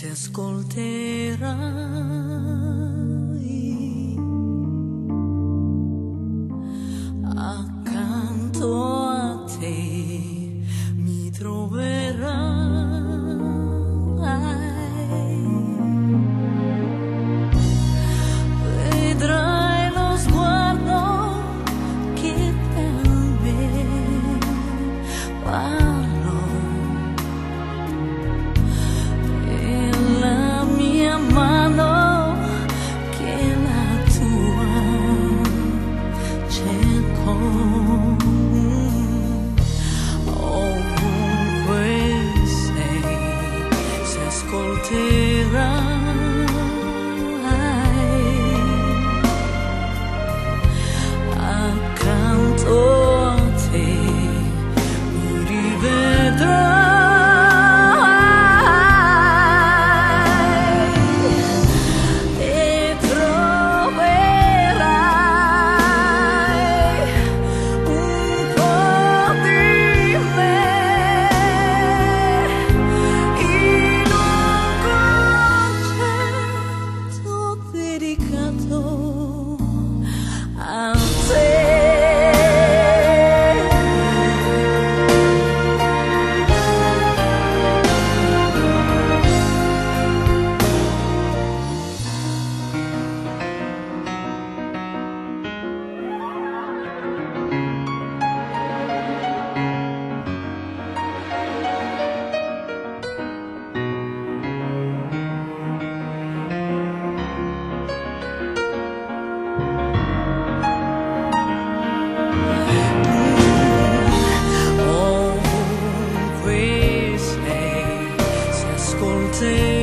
se ascolterai accanto a te mi troverai. Vedrai lo sguardo che per me parlo e la mia mano che la tua cerco. Ovunque sei, se ascolterai accanto a te mi rivedrai e troverai un po' di me in un concerto dedicato a te. Ovunque sei, se ascolterai